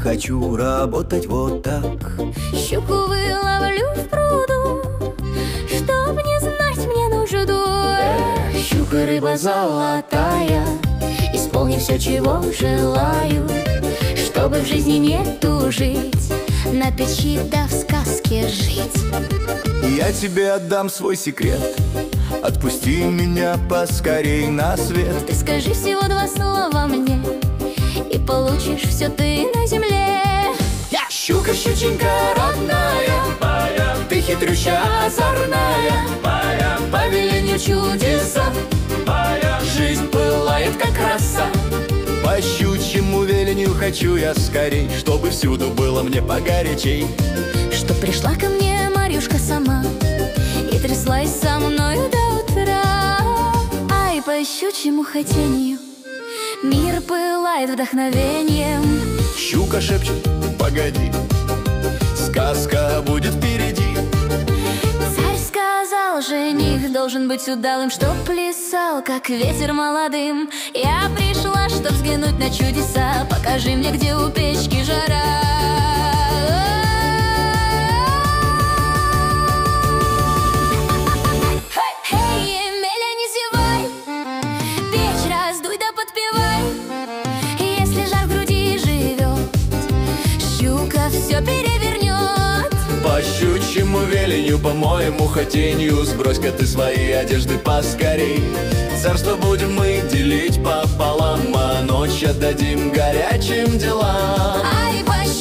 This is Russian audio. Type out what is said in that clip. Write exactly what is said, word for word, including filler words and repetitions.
хочу работать вот так. Щуку выловлю в пруду, чтоб не знать мне нужду. Эх, щука, рыба золотая, исполни все, чего желаю, чтобы в жизни не тужить, на печи да в сказке жить. Я тебе отдам свой секрет, отпусти меня поскорей на свет. Ты скажи всего два слова мне, и получишь все ты на земле. Щука, щученька родная, ты хитрюща, озорная, по велению чудеса жизнь пылает, как роса. По щучьему велению хочу я скорей, чтобы всюду было мне погорячей. Чтоб пришла ко мне Марьюшка сама и тряслась со мною до утра. Ай, по щучьему хотению мир пылает вдохновением. Щука шепчет: погоди, сказка будет впереди. Царь сказал, жених должен быть удалым, чтоб плясал, как ветер молодым. Я пришла, чтоб взглянуть на чудеса, покажи мне, где у печки жара. Все перевернет. По щучьему велению, по моему хотению, сбрось-ка ты свои одежды поскорей. Царство будем мы делить пополам, а ночь отдадим горячим делам. Ай, по